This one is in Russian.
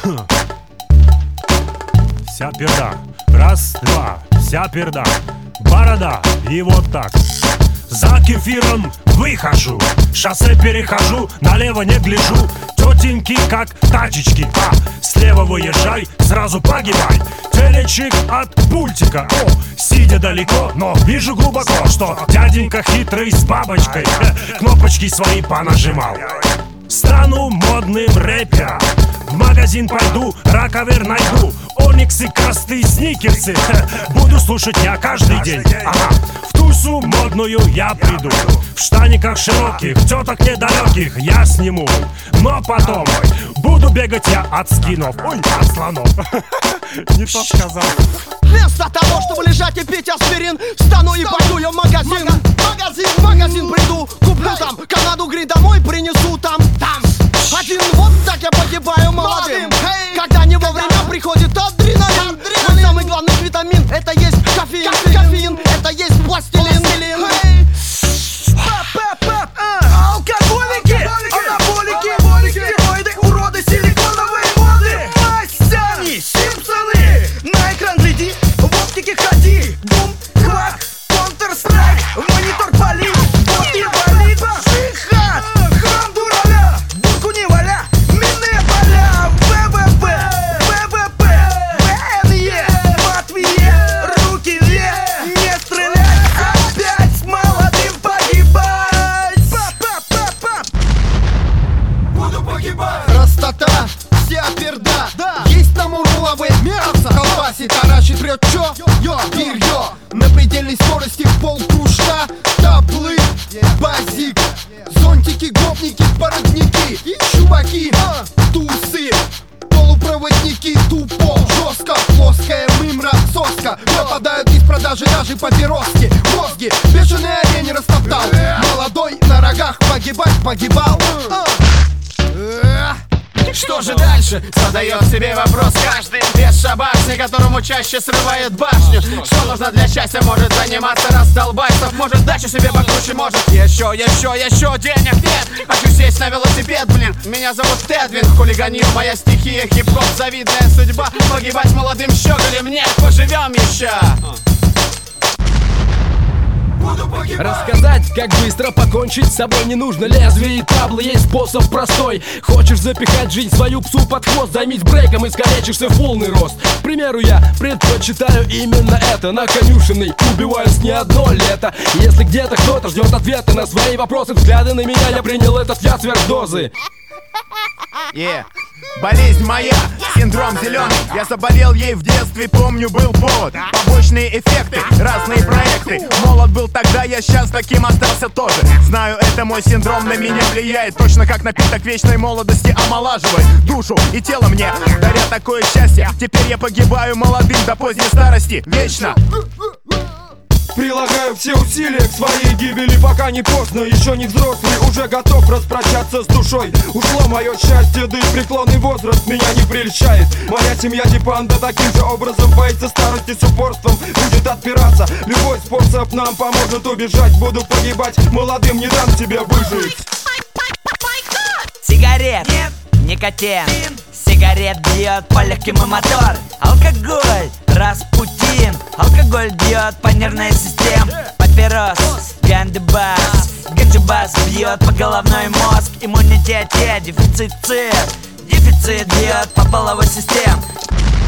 Вся перда, раз, два, вся перда, борода и вот так. За кефиром выхожу, шоссе перехожу, налево не гляжу. Тетеньки как тачечки, слева выезжай, сразу погибай. Телечик от пультика, сидя далеко, но вижу глубоко, что дяденька хитрый с бабочкой кнопочки свои понажимал. Стану модным рэпером, в магазин пойду, раковер найду. Ониксы, касты, сникерсы буду слушать я каждый день. В тусу модную я приду, в штаниках широких, теток недалеких я сниму. Но потом буду бегать я от скинов, от слонов. Не то сказал. Вместо того, чтобы лежать и пить аспирин, встану и пойду я в магазин. В магазин приду, куплю там Канаду Грин, домой принесу там. Один вот так я погибаю молодым. Когда не вовремя приходит адреналин. Но самый главный витамин — это есть кофеин. Кофеин — это есть пластилин. Алкоголики, анаболики, стероиды, уроды, силиконовые моды. Масяне, Симпсоны. На экран гляди, в оптике ходи. Бум, квак, Counter-Strike, в монитор пали. Вот и вали, психа, храм дураля. Бурку не валя, минные поля. ВВП, ВНЕ, Матвие, руки вверх. Не стрелять, опять с молодым погибать. Буду погибать. Простота, вся перда, есть там уруловы, мясо колбасит, таращит, рет, чё? Бирьё, на предельной скорости в полкружка. Таблы, базик, зонтики, гопники, породники, чуваки, тусы, полупроводники, тупо, жестко, плоская мымра, соска. Пропадают из продажи даже папироски. Мозги, бешеные олени растоптал. Молодой на рогах погибал. Что же дальше? Задает себе вопрос каждый бесшабашный, которому чаще срывает башню. Что нужно для счастья? Может заниматься раздолбайством, может дачу себе покруче, может еще денег нет. Хочу сесть на велосипед, блин. Меня зовут Тедвин, хулиганил, моя стихия, хип-хоп, завидная судьба. Погибать молодым щеголем, нет, поживем еще. Рассказать, как быстро покончить с собой не нужно лезвие и таблы, есть способ простой. Хочешь запихать жизнь свою псу под хвост, займись брейком и скалечишься в полный рост. К примеру, я предпочитаю именно это. На конюшенной убиваюсь не одно лето. Если где-то кто-то ждет ответы на свои вопросы, взгляды на меня, я принял этот яд сверхдозы. Болезнь моя, синдром зеленый. Я заболел ей в детстве, помню, был повод. Побочные эффекты, разные проекты. Молод был тогда, я сейчас таким остался тоже. Знаю, это мой синдром на меня влияет. Точно как напиток вечной молодости омолаживает душу и тело мне, даря такое счастье. Теперь я погибаю молодым до поздней старости. Вечно. Прилагаю все усилия к своей гибели, пока не поздно. Еще не взрослый, уже готов распрощаться с душой. Ушло мое счастье, да и преклонный возраст меня не прельщает. Моя семья Дипанда таким же образом боится старости, с упорством будет отпираться. Любой способ нам поможет убежать. Буду погибать молодым, не дам тебе выжить. Сигарет, нет. Никотин, сигарет бьет по легким и мотор. Алкоголь, Распутин, алкоголь бьет по нервной системе. Папирос, гандибас, ганджубас бьет по головной мозг. Иммунитете, дефицит бьет по половой системе.